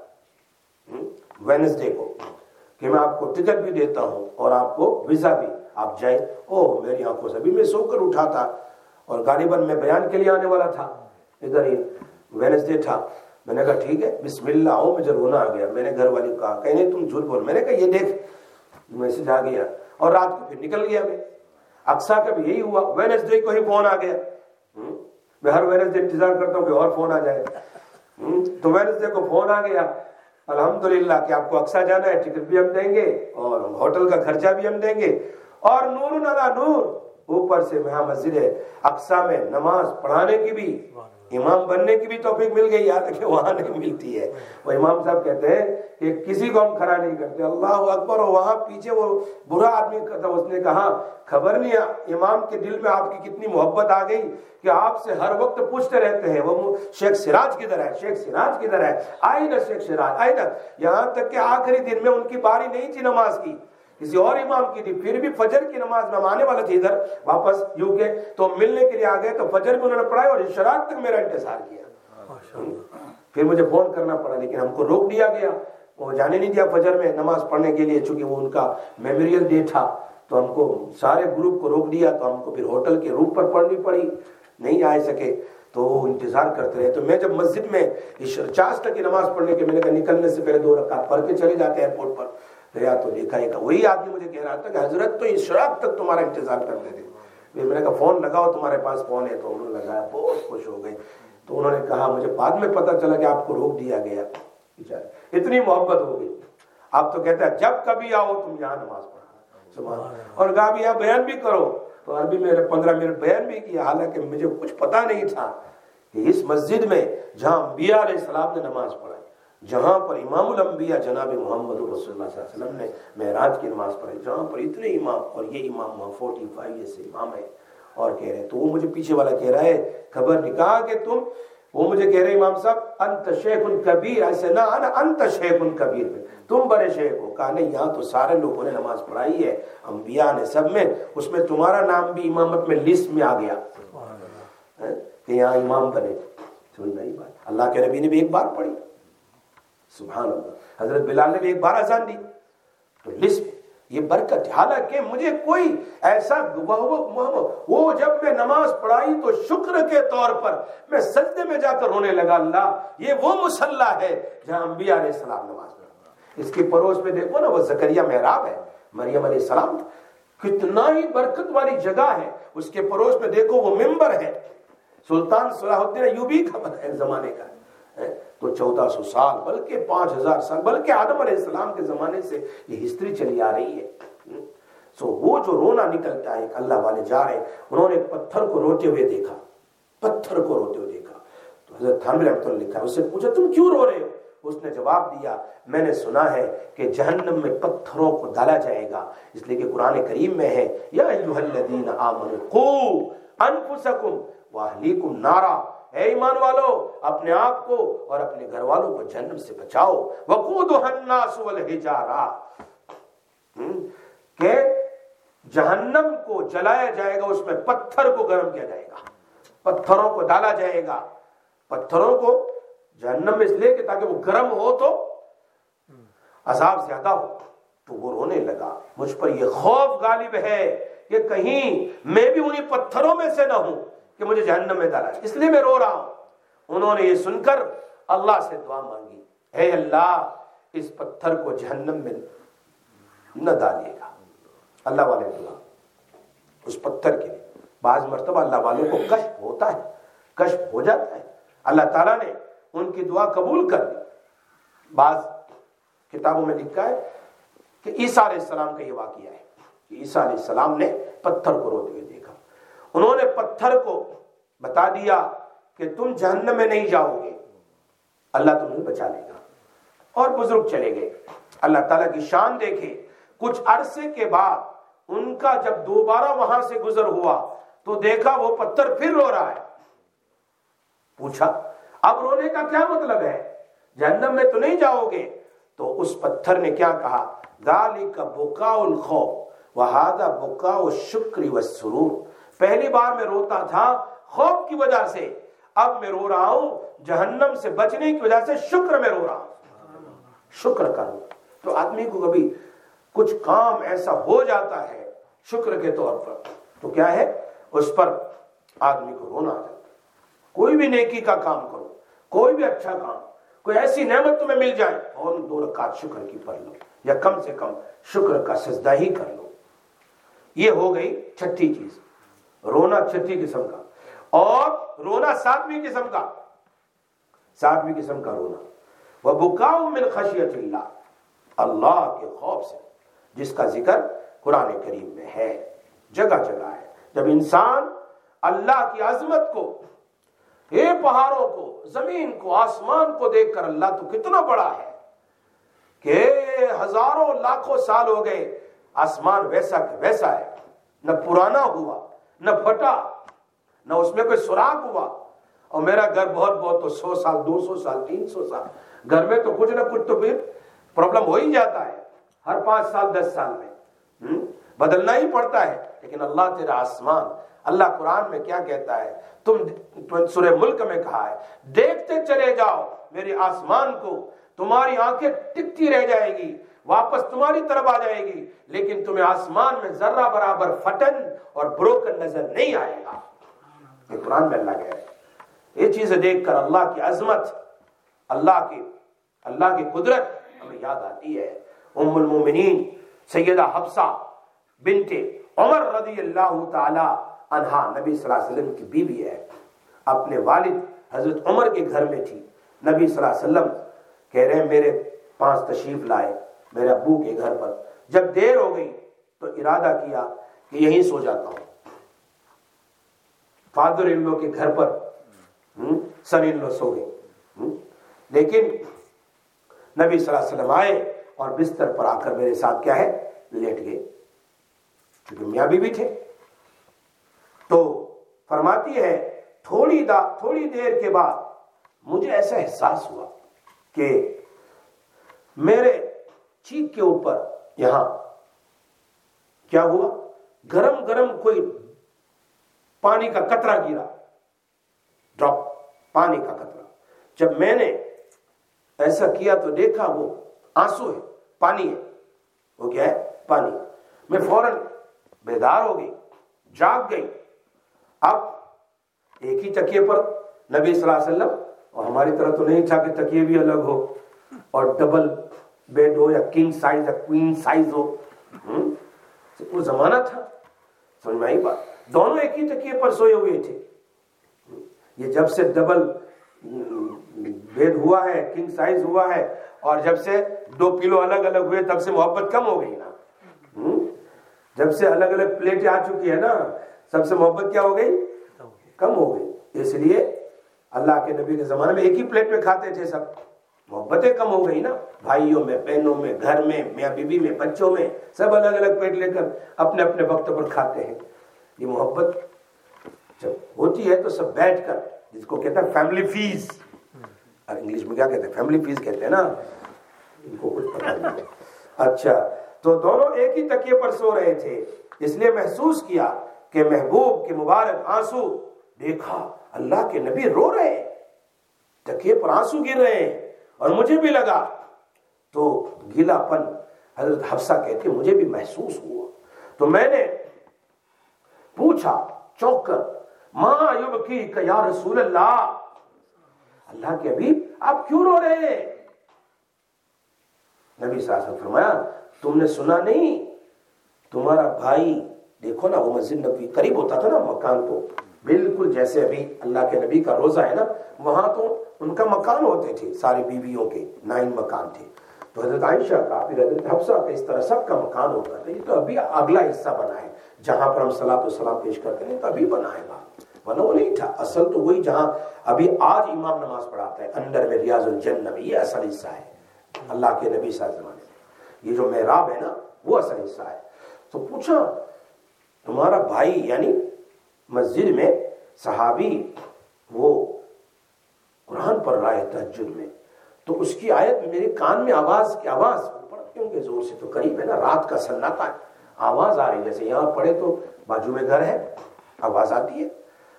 وینسڈے کو کہ میں آپ کو ٹکٹ بھی دیتا ہوں اور آپ کو ویزا بھی، آپ جائیں. اوہ میری آنکھوں سے، ابھی میں سو کر اٹھا تھا اور غالباً میں بیان کے لیے آنے والا تھا، ادھر ہی وینسڈے تھا. میں نے کہا ٹھیک ہے بسم اللہ آؤ. مجھے رونا آ گیا. میں نے گھر والی کو کہا کہ نہیں تم جھوٹ بول. میں نے کہا یہ دیکھ میسج آ گیا، اور رات کو پھر نکل گیا. میں اقصا کا بھی یہی ہوا، وینسڈے کو ہی فون آ گیا. میں ہر وینسڈے انتظار کرتا ہوں کہ اور فون آ جائے. تو وینسڈے کو فون آ گیا الحمدللہ کہ آپ کو اقصا جانا ہے، ٹکٹ بھی ہم دیں گے اور ہوٹل کا خرچہ بھی ہم دیں گے، اور نور علی نور اوپر سے وہاں مسجد اقصا میں نماز پڑھانے کی بھی، امام بننے کی بھی توفیق مل گئی. یاد رکھیں وہاں نہیں ملتی ہے. وہ امام صاحب کہتے ہیں کہ کسی کو ہم کھڑا نہیں کرتے، اللہ اکبر. اور وہاں پیچھے وہ برا آدمی تھا، اس نے کہا خبر نہیں امام کے دل میں آپ کی کتنی محبت آ گئی کہ آپ سے ہر وقت پوچھتے رہتے ہیں وہ شیخ سراج کدھر ہے، شیخ سراج کدھر ہے، آئی نا شیخ سراج آئی نا. یہاں تک کہ آخری دن میں ان کی باری نہیں تھی نماز کی، کسی اور امام کی تھی، پھر بھی فجر کی نماز میں آنے والے تھے ادھر واپس یو کے، تو ملنے کے لیے آ گئے. تو فجر بھی انہوں نے پڑھائی اور اشراق تک میرا انتظار کیا. پھر مجھے فون کرنا پڑا لیکن ہم کو روک دیا گیا، وہ جانے نہیں دیا فجر میں نماز پڑھنے کے لیے، چونکہ وہ ان کا میموریل ڈے تھا. تو ہم کو سارے گروپ کو روک دیا، تو ہم کو پھر ہوٹل کے روم پر پڑھنی پڑی، نہیں آئے سکے. تو وہ انتظار کرتے رہے. تو میں جب مسجد میں چاش تک کی نماز پڑھنے کے میں نے کہا نکلنے سے پہلے دو رکعت پڑھ کے چلے جاتے ایئرپورٹ پر. گیا تو دیکھا ایک وہی آدمی مجھے کہہ رہا تھا کہ حضرت تو اشراق تک تمہارا انتظار کرتے تھے. میں نے کہا فون لگاؤ تمہارے پاس فون ہے. تو انہوں نے لگایا، بہت خوش ہو گئے. تو انہوں نے کہا مجھے بعد میں پتا چلا کہ آپ کو روک دیا گیا. اتنی محبت ہو گئی. آپ تو کہتے ہیں جب کبھی آؤ تم یہاں نماز پڑھنا سبحان اللہ، اور کہا بھی یہاں بیان بھی کرو. تو عربی میں پندرہ منٹ بیان بھی کیا، حالانکہ مجھے کچھ پتا نہیں تھا کہ اس مسجد میں جہاں انبیاء علیہ السلام نے نماز پڑھائی، جہاں پر امام الانبیاء جناب محمد رسول اللہ صلی اللہ علیہ وسلم نے معراج کی نماز پڑھی، جہاں پر اتنے امام، اور یہ امام وہاں فورٹی فائیو جیسے امام ہے اور کہہ رہے. تو وہ مجھے پیچھے والا کہہ رہا ہے خبر نہیں، کہا کہ تم، وہ مجھے کہہ رہے امام صاحب انت شیخ کبیر، ایسے نہ انا انت شیخ کبیر، تم بڑے شیخ ہو. کہا نہیں یہاں تو سارے لوگوں نے نماز پڑھائی ہے، انبیاء نے سب میں، اس میں تمہارا نام بھی امامت میں لسٹ میں آ گیا کہ یہاں امام بنے. سن رہی بات، اللہ کے نبی نے بھی ایک بار پڑھی سبحان اللہ، حضرت بلال نے بھی ایک بار اذان دی. تو لسٹ یہ برکت. حالانکہ مجھے کوئی ایسا وہ جب میں نماز پڑھائی تو شکر کے طور پر میں سجدے میں جا کر رونے لگا. اللہ یہ وہ مصلی ہے جہاں انبیاء علیہ السلام نماز پڑھا. اس کی پڑوس میں دیکھو نا وہ زکریا محراب ہے، مریم علیہ السلام، کتنا ہی برکت والی جگہ ہے. اس کے پڑوس میں دیکھو وہ ممبر ہے، سلطان صلاح الدین ایوبی کا زمانے کا. تو چودہ سو سال بلکہ پانچ ہزار سال بلکہ آدم علیہ السلام کے زمانے سے یہ ہسٹری چلی آ رہی ہے. سو وہ جو رونا نکلتا ہے، اللہ والے جا رہے، انہوں نے ایک پتھر کو روتے ہوئے دیکھا، پتھر کو روتے ہوئے دیکھا. تو حضرت تھانوی رحمۃ اللہ لکھا، اس سے پوچھا تم کیوں رو رہے ہو؟ اس نے جواب دیا میں نے سنا ہے کہ جہنم میں پتھروں کو ڈالا جائے گا، اس لیے کہ قرآن کریم میں ہے یا ایھا الذین آمنوا قوا انفسکم واہلیکم نارا، اے ایمان والو اپنے آپ کو اور اپنے گھر والوں کو جہنم سے بچاؤ. وقودھا الناس والحجارہ، کہ جہنم کو جلایا جائے گا، اس میں پتھر کو گرم کیا جائے گا، پتھروں کو ڈالا جائے گا. پتھروں کو جہنم میں اس لیے کہ تاکہ وہ گرم ہو تو عذاب زیادہ ہو. تو وہ رونے لگا، مجھ پر یہ خوف غالب ہے کہ کہیں میں بھی انہیں پتھروں میں سے نہ ہوں کہ مجھے جہنم میں ڈالا، اس لیے میں رو رہا ہوں. انہوں نے یہ سن کر اللہ سے دعا مانگی، اے اللہ اس پتھر کو جہنم میں نہ ڈالیے گا. اللہ والے دعا اس پتھر کے لیے بعض مرتبہ اللہ والوں کو کشف ہوتا ہے، کشف ہو جاتا ہے، اللہ تعالیٰ نے ان کی دعا قبول کر لی۔ بعض کتابوں میں لکھا ہے کہ عیسیٰ علیہ السلام کا یہ واقعہ ہے کہ عیسیٰ علیہ السلام نے پتھر کو روتے ہوئے دیکھا، انہوں نے پتھر کو بتا دیا کہ تم جہنم میں نہیں جاؤ گے، اللہ تمہیں بچا لے گا، اور بزرگ چلے گئے۔ اللہ تعالیٰ کی شان دیکھے، کچھ عرصے کے بعد ان کا جب دوبارہ وہاں سے گزر ہوا تو دیکھا وہ پتھر پھر رو رہا ہے۔ پوچھا اب رونے کا کیا مطلب ہے، جہنم میں تو نہیں جاؤ گے؟ تو اس پتھر نے کیا کہا، ذالک بکاء الخوف وہذا بکاء الشکر والسرور، پہلی بار میں روتا تھا خوف کی وجہ سے، اب میں رو رہا ہوں جہنم سے بچنے کی وجہ سے، شکر میں رو رہا ہوں، شکر کروں۔ تو آدمی کو کبھی کچھ کام ایسا ہو جاتا ہے شکر کے طور پر تو کیا ہے، اس پر آدمی کو رونا آتا ہے۔ کوئی بھی نیکی کا کام کرو، کوئی بھی اچھا کام، کوئی ایسی نعمت تمہیں مل جائے اور دو رکعت شکر کی پڑھ لو، یا کم سے کم شکر کا سجدہ ہی کر لو۔ یہ ہو گئی چھٹی چیز، رونا چھٹی قسم کا۔ اور رونا ساتویں قسم کا، ساتویں قسم کا رونا، وَبُكَاءٌ مِّنْ خَشْيَةِ اللَّهِ، اللہ کے خوف سے، جس کا ذکر قرآن کریم میں ہے، جگہ جگہ ہے۔ جب انسان اللہ کی عظمت کو، اے پہاڑوں کو، زمین کو، آسمان کو دیکھ کر اللہ تو کتنا بڑا ہے کہ ہزاروں لاکھوں سال ہو گئے آسمان ویسا کہ ویسا ہے، نہ پرانا ہوا، نہ پھٹا، نہ اس میں کوئی سراخ ہوا، اور میرا گھر بہت بہت تو سو سال، دو سو سال، تین سو سال، گھر میں تو کچھ نہ کچھ تو پھر پرابلم ہو ہی جاتا ہے، ہر پانچ سال دس سال میں بدلنا ہی پڑتا ہے۔ لیکن اللہ تیرا آسمان، اللہ قرآن میں کیا کہتا ہے، تم سورہ ملک میں کہا ہے دیکھتے چلے جاؤ میرے آسمان کو، تمہاری آنکھیں ٹکتی رہ جائے گی، واپس تمہاری طرف آ جائے گی، لیکن تمہیں آسمان میں ذرہ برابر پھٹن اور بروکن نظر نہیں آئے گا۔ یہ قرآن میں اللہ کہہ رہے ہیں۔ یہ چیزیں دیکھ کر اللہ کی عظمت، اللہ کی اللہ کی قدرت ہمیں یاد آتی ہے۔ ام المومنین سیدہ حفصہ بنت عمر رضی اللہ تعالی عنہا نبی صلی اللہ علیہ وسلم کی بیوی ہے، اپنے والد حضرت عمر کے گھر میں تھی۔ نبی صلی اللہ علیہ وسلم کہہ رہے ہیں میرے پاس تشریف لائے میرے ابو کے گھر پر، جب دیر ہو گئی تو ارادہ کیا کہ یہیں سو جاتا ہوں۔ فادر ان لو کے گھر پر سن ان لو سو گئے، لیکن نبی صلی اللہ علیہ وسلم آئے اور بستر پر آ کر میرے ساتھ کیا ہے لیٹ گئے، کیونکہ میاں بیوی تھے۔ تو فرماتی ہے تھوڑی دا تھوڑی دیر کے بعد مجھے ایسا احساس ہوا کہ میرے چیک کے اوپر یہاں کیا ہوا، گرم گرم کوئی پانی کا قطرہ گرا، ڈراپ پانی کا قطرہ۔ جب میں نے ایسا کیا تو دیکھا وہ آنسو ہے، پانی ہے، وہ کیا ہے پانی۔ میں فوراً بیدار ہو گئی، جاگ گئی۔ اب ایک ہی تکیے پر نبی صلی اللہ علیہ وسلم، اور ہماری طرح تو نہیں تھا کہ تکیے بھی الگ ہو اور ڈبل بیڈ ہو یا کنگ سائز یا کوئین سائز ہو، وہ زمانہ تھا، سمجھ میں آئی بات، دونوں ایک ہی تکیے پر سوئے ہوئے تھے۔ یہ جب سے ڈبل بیڈ ہوا ہے، کنگ سائز ہوا ہے، اور جب سے دو پیلو الگ الگ ہوئے تب سے محبت کم ہو گئی نا، جب سے الگ الگ پلیٹیں آ چکی ہے نا سب سے محبت کیا ہو گئی، کم ہو گئی۔ اس لیے اللہ کے نبی کے زمانے میں ایک ہی پلیٹ میں کھاتے تھے سب، محبتیں کم ہو گئی نا، بھائیوں میں، بہنوں میں، گھر میں، میاں بیوی میں، بچوں میں، سب الگ الگ پلیٹ لے کر اپنے اپنے وقت پر کھاتے ہیں۔ یہ محبت جب ہوتی ہے تو سب بیٹھ کر، جس کو کہتا ہے فیملی فیز، اور انگلش میں کیا کہتے ہیں فیملی فیز کہتے ہیں نا، ان کو کچھ پتہ نہیں۔ اچھا، تو دونوں ایک ہی تکیے پر سو رہے تھے، اس لیے محسوس کیا کہ محبوب کے مبارک آنسو، دیکھا اللہ کے نبی رو رہے ہیں، تکیے پر آنسو گر رہے ہیں، اور مجھے بھی لگا، تو گیلا پن حضرت حفصہ کہتے مجھے بھی محسوس ہوا۔ تو میں نے پوچھا چونک کر، ما یبکیک یا رسول اللہ، اللہ کے حبیب آپ کیوں رو رہے ہیں؟ نبی صلی اللہ علیہ وسلم فرمایا تم نے سنا نہیں، تمہارا بھائی دیکھو نا وہ مسجد نبوی قریب ہوتا تھا نا مکان کو، بالکل جیسے ابھی اللہ کے نبی کا روزہ ہے نا، وہاں تو ان کا مکان ہوتے تھے سارے بیویوں کے، نائن مکان تھے. تو حضرت عائشہ کا پھر حضرت حفصہ کا اس طرح سب کا مکان ہوتا تھا. یہ تو ابھی اگلا حصہ بنا ہے جہاں پر ہم صلاۃ و سلام پیش کرتے ہیں، تو ابھی بنا ہے وہاں، ورنہ وہ نہیں تھا. اصل تو وہی جہاں ابھی آج امام نماز پڑھاتا ہے اندر میں ریاض الجنہ میں، یہ اصل حصہ ہے اللہ کے نبی صلی اللہ علیہ وسلم. یہ جو محراب ہے نا وہ اصل حصہ ہے. تو پوچھا تمہارا بھائی یعنی مسجد میں صحابی وہ قرآن پڑھ رہا ہے تہجد میں، تو اس کی آیت میرے کان میں آواز کی آواز پڑھتے ہوں گے زور سے، تو قریب ہے نا، رات کا سناٹا ہے، آواز آ رہی جیسے یہاں پڑھے تو بازو میں گھر ہے آواز آتی ہے.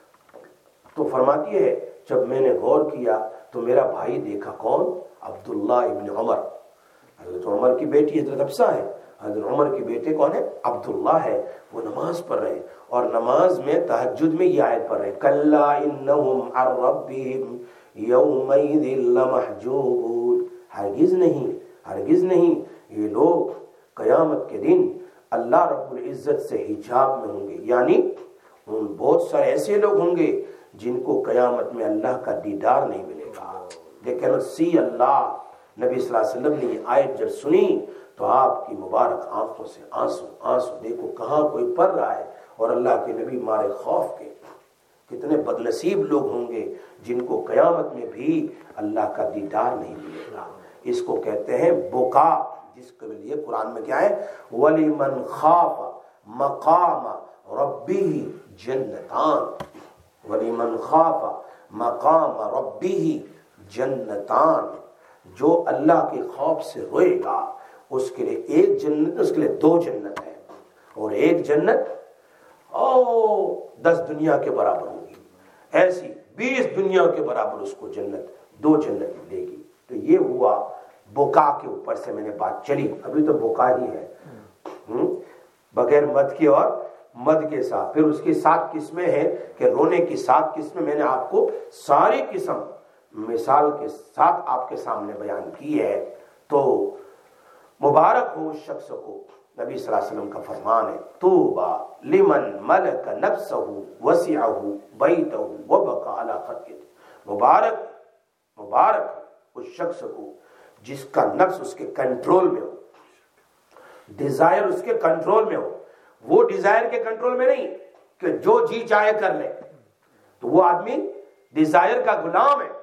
تو فرماتی ہے جب میں نے غور کیا تو میرا بھائی دیکھا، کون؟ عبداللہ ابن عمر، حضرت عمر کی بیٹی حضرت حفصہ ہے، حضرت عمر کے بیٹے کون ہے؟ عبداللہ ہے. وہ نماز پڑھ رہے اور نماز میں تہجد میں یہ آیت پڑھ رہے، کلا انہم عن ربہم یومئذ لمحجوبون، ہرگز نہیں ہرگز نہیں یہ لوگ قیامت کے دن اللہ رب العزت سے حجاب میں ہوں گے. یعنی ان بہت سارے ایسے لوگ ہوں گے جن کو قیامت میں اللہ کا دیدار نہیں ملے گا. لیکن سی اللہ، نبی صلی اللہ علیہ وسلم نے یہ آیت جب سنی تو آپ کی مبارک آنکھوں سے آنسو آنسو، دیکھو کہاں کوئی پڑھ رہا ہے اور اللہ کے نبی مارے خوف کے. کتنے بدنصیب لوگ ہوں گے جن کو قیامت میں بھی اللہ کا دیدار نہیں ملے گا. اس کو کہتے ہیں بکا، جس کے لیے قرآن میں کیا ہے، وَلِمَنْ خَافَ مَقَامَ رَبِّهِ جَنَّتَانِ، وَلِمَنْ خَافَ مَقَامَ رَبِّهِ جَنَّتَانِ، جو اللہ کے خوف سے روئے گا اس کے لیے ایک جنت، اس کے لیے دو جنت ہے، اور ایک جنت او دس دنیا کے برابر ہوگی، ایسی بیس دنیا کے برابر اس کو جنت، دو جنت ملے گی. تو یہ ہوا بکا کے اوپر سے میں نے بات چلی. ابھی تو بکا ہی ہے بغیر مد کے اور مد کے ساتھ. پھر اس کی سات قسمیں ہیں کہ رونے کی سات قسمیں میں نے آپ کو ساری قسم مثال کے ساتھ آپ کے سامنے بیان کی ہے. تو مبارک ہو اس شخص کو، نبی صلی اللہ علیہ وسلم کا فرمان ہے، طوبى لمن ملک نفسہ وسعہ بیتہ وبکى علی خطیئتہ. مبارک مبارک اس شخص کو جس کا نفس اس کے کنٹرول میں ہو، ڈیزائر اس کے کنٹرول میں ہو. وہ ڈیزائر کے کنٹرول میں نہیں کہ جو جی چاہے کر لے، تو وہ آدمی ڈیزائر کا غلام ہے.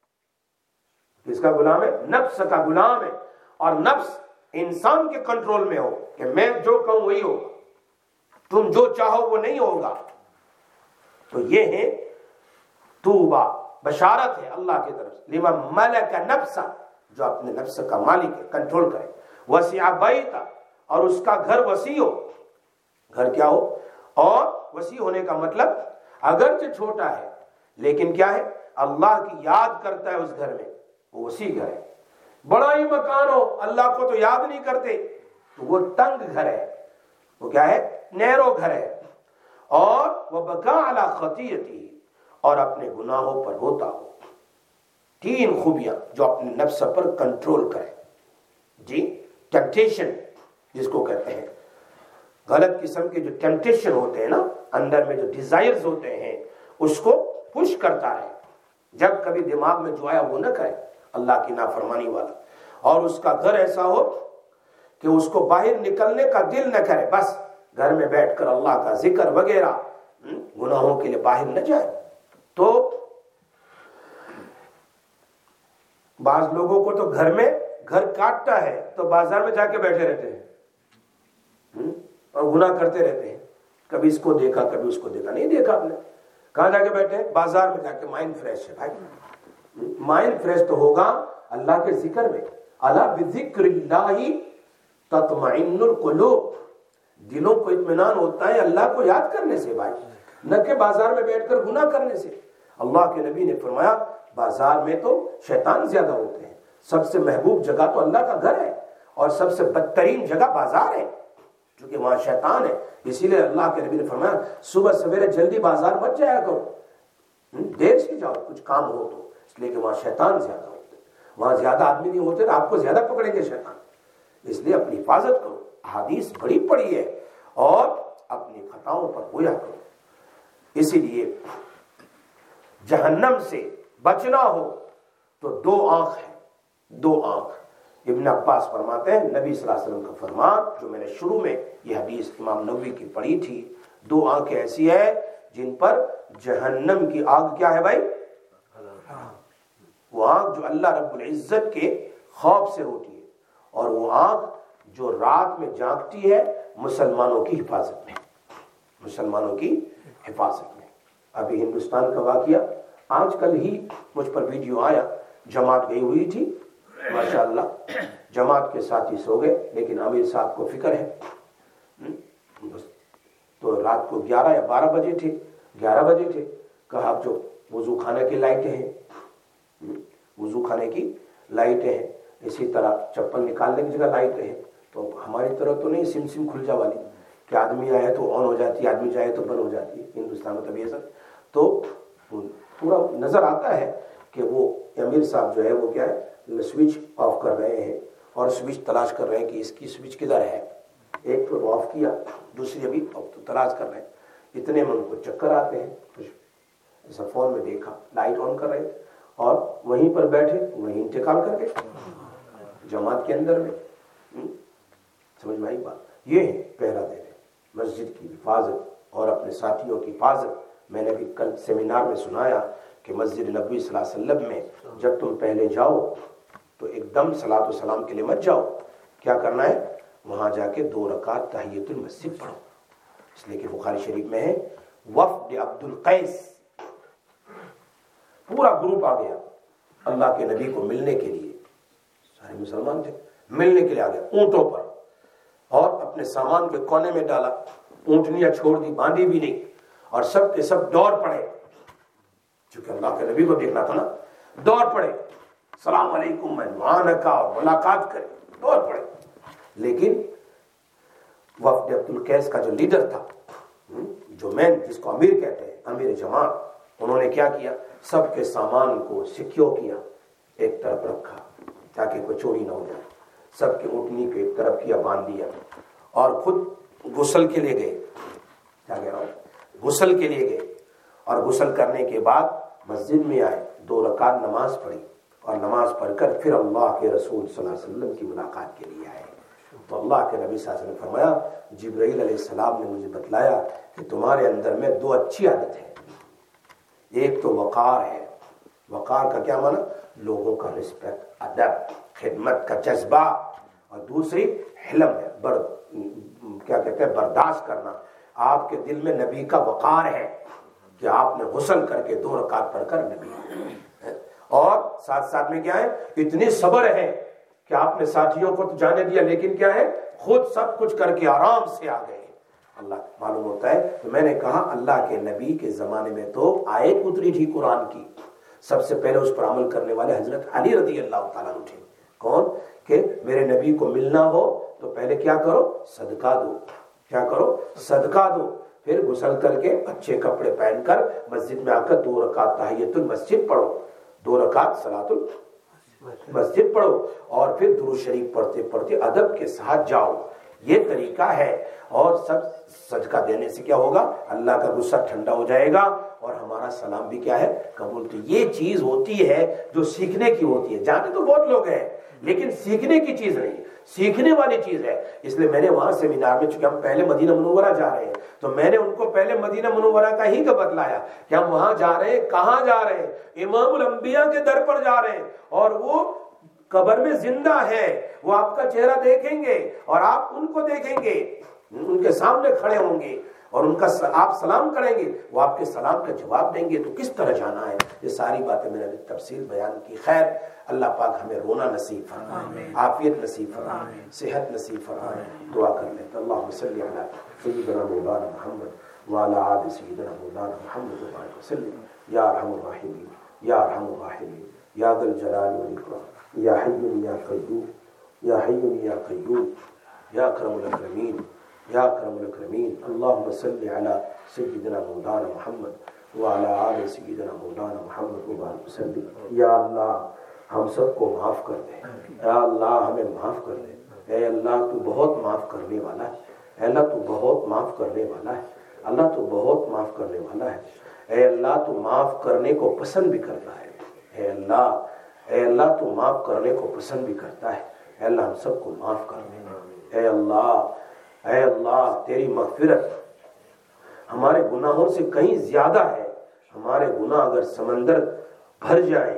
کس کا غلام ہے؟ نفس کا غلام ہے. اور نفس انسان کے کنٹرول میں ہو کہ میں جو کہوں وہی ہوگا، تم جو چاہو وہ نہیں ہوگا. تو یہ ہے توبہ، بشارت ہے اللہ کی طرف سے، لمن ملک نفسہ، جو اپنے نفس کا مالک ہے، کنٹرول کرے. وسع بیتہ، اور اس کا گھر وسیع ہو. گھر کیا ہو؟ اور وسیع ہونے کا مطلب اگرچہ چھوٹا ہے لیکن کیا ہے؟ اللہ کی یاد کرتا ہے اس گھر میں، وہ وسیع گھر ہے. بڑا ہی مکان ہو اللہ کو تو یاد نہیں کرتے تو وہ تنگ گھر ہے، وہ کیا ہے؟ نیرو گھر ہے. اور وہ بکا علی خطیئتہ، اور اپنے گناہوں پر روتا ہو. تین خوبیاں جو اپنے نفس پر کنٹرول کرے. جی ٹیمپٹیشن جس کو کہتے ہیں، غلط قسم کے جو ٹیمپٹیشن ہوتے ہیں نا، اندر میں جو ڈیزائرز ہوتے ہیں اس کو پش کرتا رہے. جب کبھی دماغ میں جو آیا وہ نہ کرے، اللہ کی نافرمانی والا. اور اس کا گھر ایسا ہو کہ اس کو باہر نکلنے کا دل نہ کرے، بس گھر میں بیٹھ کر اللہ کا ذکر وغیرہ، گناہوں کے لیے باہر نہ جائے. تو بعض لوگوں کو تو گھر میں گھر کاٹتا ہے تو بازار میں جا کے بیٹھے رہتے ہیں اور گناہ کرتے رہتے ہیں. کبھی اس کو دیکھا کبھی اس کو دیکھا. نہیں دیکھا آپ نے، کہاں جا کے بیٹھے ہیں؟ بازار میں جا کے. مائنڈ فریش ہے بھائی، مائنڈ فریش تو ہوگا اللہ کے ذکر میں. الا بذکر اللہ تطمئن القلوب، دلوں کو اطمینان ہوتا ہے اللہ کو یاد کرنے سے بھائی، نہ کہ بازار میں بیٹھ کر گناہ کرنے سے. اللہ کے نبی نے فرمایا بازار میں تو شیطان زیادہ ہوتے ہیں، سب سے محبوب جگہ تو اللہ کا گھر ہے، اور سب سے بدترین جگہ بازار ہے کیونکہ وہاں شیطان ہے. اسی لیے اللہ کے نبی نے فرمایا صبح سویرے جلدی بازار مت جایا کرو، دیر سے جاؤ کچھ کام ہو تو، اس لیے کہ وہاں شیطان زیادہ ہوتے ہیں. وہاں زیادہ آدمی نہیں ہوتے تو آپ کو زیادہ پکڑیں گے شیطان، اس لیے اپنی حفاظت کرو. حدیث بڑی پڑی ہے. اور اپنی خطاؤں پر گویا کرو. اسی لیے جہنم سے بچنا ہو تو دو آنکھ ہے, دو آنکھ. ابن عباس فرماتے ہیں نبی صلی اللہ علیہ وسلم کا فرمان, جو میں نے شروع میں یہ حدیث امام نووی کی پڑھی تھی, دو آنکھیں ایسی ہے جن پر جہنم کی آگ کیا ہے بھائی, وہ آنکھ جو اللہ رب العزت کے خوف سے ہوتی ہے, اور وہ آنکھ جو رات میں جاگتی ہے مسلمانوں کی حفاظت میں, مسلمانوں کی حفاظت میں. ابھی ہندوستان کا واقعہ آج کل ہی مجھ پر ویڈیو آیا, جماعت گئی ہوئی تھی ماشاءاللہ, جماعت کے ساتھ ہی سو گئے, لیکن امیر صاحب کو فکر ہے. تو رات کو گیارہ یا بارہ بجے تھے, گیارہ بجے تھے, کہا اب جو وضو خانے کی لائٹیں ہیں, وضو خانے کی لائٹیں ہیں, اسی طرح چپل نکالنے کی جگہ لائٹیں ہیں, تو ہماری طرح تو نہیں سم سم کھل جا والی کہ آدمی آئے تو آن ہو جاتی ہے, آدمی جائے تو بند ہو جاتی ہے, ہندوستان میں تبھی ایسا. تو پورا نظر آتا ہے کہ وہ امیر صاحب جو ہے وہ کیا ہے سوئچ آف کر رہے ہیں اور سوئچ تلاش کر رہے ہیں کہ اس کی سوئچ کدھر ہے. ایک تو آف کیا, دوسری ابھی تلاش کر رہے ہیں. اتنے میں ان کو چکر آتے ہیں, ایسا فون میں دیکھا لائٹ آن کر رہے اور وہیں پر بیٹھے وہیں انتقال کر گئے جماعت کے اندر میں. سمجھ میں آئی بات. یہ ہے پہرا دینے, مسجد کی حفاظت اور اپنے ساتھیوں کی حفاظت. میں نے بھی کل سیمینار میں سنایا کہ مسجد نبوی صلی اللہ علیہ وسلم میں جب تم پہلے جاؤ تو ایک دم صلاۃ و سلام کے لیے مت جاؤ. کیا کرنا ہے, وہاں جا کے دو رکعت تحیۃ المسجد پڑھو, اس لیے کہ بخاری شریف میں ہے وفد عبد القیس, پورا گروپ آ گیا اللہ کے نبی کو ملنے کے لیے, سارے مسلمان تھے, ملنے کے لیے آ گیا اونٹوں پر, اور اپنے سامان کے کونے میں ڈالا, اونٹنیاں چھوڑ دی, باندھی بھی نہیں, اور سب کے سب دوڑ پڑے, چونکہ اللہ کے نبی کو دیکھنا تھا نا, دوڑ پڑے, السلام علیکم مہمان کا اور ملاقات کرے, دوڑ پڑے. لیکن وفد عبد القیس کا جو لیڈر تھا, جو مین جس کو امیر کہتے ہیں, امیر جماعت, انہوں نے کیا کیا, سب کے سامان کو سیکیور کیا, ایک طرف رکھا تاکہ کوئی چوری نہ ہو جائے, سب کے اونٹنی کو ایک طرف کیا, باندھ دیا, اور خود غسل کے لیے گئے. کیا کہہ رہا ہوں, غسل کے لیے گئے, اور غسل کرنے کے بعد مسجد میں آئے, دو رکعت نماز پڑھی, اور نماز پڑھ کر پھر اللہ کے رسول صلی اللہ علیہ وسلم کی ملاقات کے لیے آئے. تو اللہ کے نبی صلی اللہ علیہ وسلم نے فرمایا, جبرائیل علیہ السلام نے مجھے بتلایا کہ تمہارے اندر میں دو اچھی عادت ہے, ایک تو وقار ہے. وقار کا کیا معنی, لوگوں کا رسپیکٹ, ادب, خدمت کا جذبہ, اور دوسری حلم ہے, بر کیا کہتے ہیں برداشت کرنا. آپ کے دل میں نبی کا وقار ہے کہ آپ نے غسل کر کے دو رکعت پڑھ کر نبی, اور ساتھ ساتھ میں کیا ہے, اتنی صبر ہے کہ آپ نے ساتھیوں کو تو جانے دیا, لیکن کیا ہے خود سب کچھ کر کے آرام سے آ گئے. اللہ معلوم ہوتا ہے. تو میں نے کہا اللہ کے نبی کے زمانے میں تو آیت اتری تھی قرآن کی, سب سے پہلے اس پر عمل کرنے والے حضرت علی رضی اللہ تعالیٰ عنہ تھے. کون, کہ میرے نبی کو ملنا ہو تو پہلے کیا کرو, صدقہ دو, کیا کرو, صدقہ دو, پھر غسل کر کے اچھے کپڑے پہن کر مسجد میں آ کر دو رکعت تحیۃ المسجد پڑھو, دو رکعت صلاۃ المسجد پڑھو, اور پھر درود شریف پڑھتے پڑھتے ادب کے ساتھ جاؤ. یہ طریقہ ہے. اور سب صدقہ دینے سے کیا ہوگا, اللہ کا غصہ ٹھنڈا ہو جائے گا, اور ہمارا سلام بھی کیا ہے قبول. تو یہ چیز ہوتی ہے جو سیکھنے کی ہوتی ہے. جانتے تو بہت لوگ ہیں, لیکن سیکھنے کی چیز نہیں, سیکھنے والی چیز ہے. اس لیے میں نے وہاں سیمینار میں, چونکہ ہم پہلے مدینہ منورہ جا رہے ہیں, تو میں نے ان کو پہلے مدینہ منورہ کا ہی کا بتلایا کہ ہم وہاں جا رہے ہیں, کہاں جا رہے ہیں, امام الانبیاء کے در پر جا رہے ہیں, اور وہ قبر میں زندہ ہے, وہ آپ کا چہرہ دیکھیں گے اور آپ ان کو دیکھیں گے, ان کے سامنے کھڑے ہوں گے, اور ان کا آپ سلام کریں گے, وہ آپ کے سلام کا جواب دیں گے. تو کس طرح جانا ہے, یہ ساری باتیں میں نے تفصیل بیان کی. خیر, اللہ پاک ہمیں رونا نصیب فرمائے, عافیت نصیب فرمائے, صحت نصیب فرمائے. دعا کر لیتے, اللہم صلی علی سیدنا مولانا محمد وعلی آل سیدنا مولانا محمد وبارک وسلم. یا ارحم الراحمین, یا ارحم الراحمین, یا ذا الجلال والاکرام, یا حی یا قیوم, یا حی یا قیوم, یا اکرم الاکرمین, یا اکرم الاکرمین. اللہم صلی علی سیدنا مولانا محمد وعلی آل سیدنا مولانا محمد وبارک وسلم. یا اللہ ہم سب کو معاف کر دے, یا اللہ ہمیں معاف کر دے. اے اللہ تو بہت معاف کرنے والا ہے, اے اللہ تو بہت معاف کرنے والا ہے، اللہ تو بہت معاف کرنے والا ہے، اے اللہ تو معاف کرنے کو پسند بھی کرتا ہے، اے اللہ اے اللہ تو معاف کرنے کو پسند بھی کرتا ہے، اے اللہ ہم سب کو معاف کر دے، اے اللہ اے اللہ تیری مغفرت ہمارے گناہوں سے کہیں زیادہ ہے، ہمارے گناہ اگر سمندر بھر جائیں،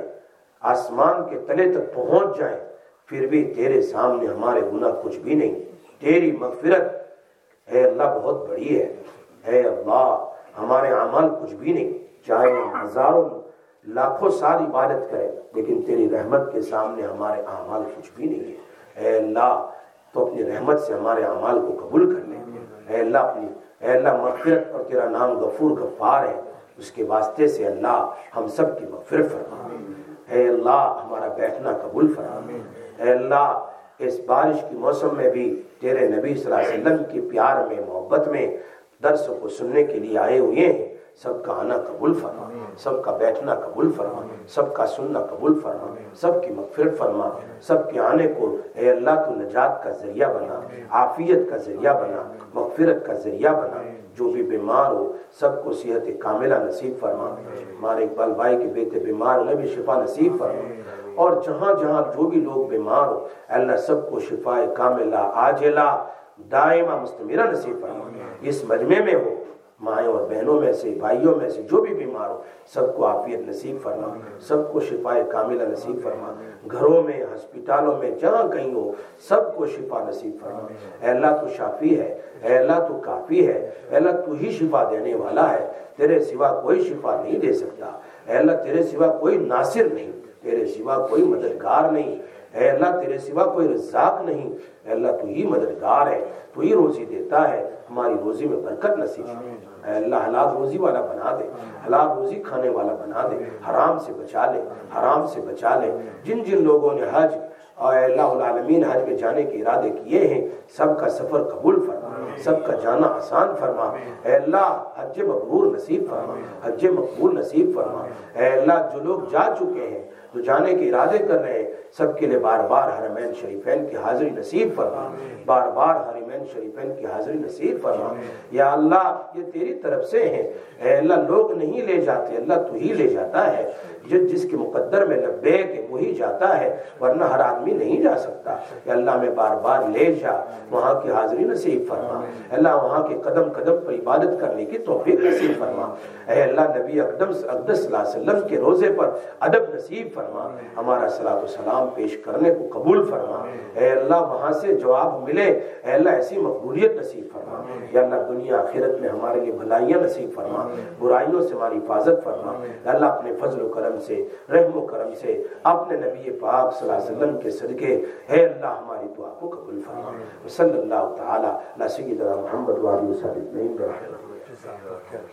آسمان کے تلے تک پہنچ جائیں، پھر بھی تیرے سامنے ہمارے گناہ کچھ بھی نہیں، تیری مغفرت اے اللہ بہت بڑی ہے، اے اللہ ہمارے اعمال کچھ بھی نہیں، چاہے ہم ہزاروں لاکھوں سال عبادت کریں لیکن تیری رحمت کے سامنے ہمارے اعمال کچھ بھی نہیں ہے، اے اللہ تو اپنی رحمت سے ہمارے اعمال کو قبول کر لے، اے اللہ اپنی اے اللہ مغفرت، اور تیرا نام غفور غفار ہے، اس کے واسطے سے اللہ ہم سب کی مغفرت فرما، اے اللہ ہمارا بیٹھنا قبول فرما، اے اللہ اس بارش کی موسم میں بھی تیرے نبی صلی اللہ علیہ وسلم کے پیار میں محبت میں درس کو سننے کے لیے آئے ہوئے ہیں، سب کا آنا قبول فرما، سب کا بیٹھنا قبول فرما، سب کا سننا قبول فرما، سب کی مغفرت فرما، سب کے آنے کو اے اللہ تو نجات کا ذریعہ بنا، عافیت کا ذریعہ بنا، مغفرت کا ذریعہ بنا، جو بھی بیمار ہو سب کو صحت کاملہ نصیب فرما، ہمارے اقبال بھائی کے بیٹے بیمار انہیں بھی شفا نصیب فرما، اور جہاں جہاں جو بھی لوگ بیمار ہو اللہ سب کو شفا کاملہ عاجلہ دائمہ مستمرہ نصیب فرما، اس مجمع میں ہو مائیں اور بہنوں میں سے بھائیوں میں سے جو بھی بیمار ہو سب کو عافیت نصیب فرما، سب کو شفا کاملہ نصیب فرما، گھروں میں ہسپتالوں میں جہاں کہیں ہو سب کو شفا نصیب فرما، اے اللہ تو شافی ہے، اے اللہ تو کافی ہے، اے اللہ تو ہی شفا دینے والا ہے، تیرے سوا کوئی شفا نہیں دے سکتا، اے اللہ تیرے سوا کوئی ناصر نہیں، تیرے سوا کوئی مددگار نہیں، اے اللہ تیرے سوا کوئی رزاق نہیں، اے اللہ تو ہی مددگار ہے، تو ہی روزی دیتا ہے، ہماری روزی میں برکت نصیب ہے، اے اللہ حلال روزی والا بنا دے، حلال روزی کھانے والا بنا دے، حرام سے بچا لے، حرام سے بچا لے، جن جن لوگوں نے حج اور اے اللہ العالمین حج میں جانے کے ارادے کیے ہیں سب کا سفر قبول فرما، سب کا جانا آسان فرما، اے اللہ حج مبرور نصیب فرما، حج مقبول نصیب فرما، اے اللہ جو لوگ جا چکے ہیں جو جانے کے ارادے کر رہے ہیں سب کے لیے بار بار حرمین شریفین کی حاضری نصیب فرما، بار بار حرمین شریفین کی حاضری نصیب فرما، یا اللہ یہ تیری طرف سے ہیں، اے اللہ لوگ نہیں لے جاتے، اللہ تو ہی لے جاتا ہے، جس جس کے مقدر میں لبیک ہے وہی جاتا ہے، ورنہ ہر آدمی نہیں جا سکتا، یا اللہ میں بار بار لے جا، وہاں کی حاضری نصیب فرما، اللہ وہاں کے قدم قدم پر عبادت کرنے کی توفیق نصیب فرما، اے اللہ نبی اقدم اقدس صلی اللہ علیہ وسلم کے روزے پر ادب نصیب فرما، ہمارا صلاۃ و سلام پیش کرنے کو قبول فرما، اے اللہ وہاں سے جواب ملے، اے اللہ ایسی مقبولیت نصیب فرما، یا اللہ دنیا آخرت میں ہمارے لیے بھلائیاں نصیب فرما، برائیوں سے ہماری حفاظت فرما، یا اللہ اپنے فضل و کرم سے رحم و کرم سے اپنے نبی پاک صلی اللہ علیہ وسلم کے صدقے اے اللہ ہماری دعا کو قبول فرما، صلی اللہ تعالی علی سیدنا محمد و علیہ وسلم۔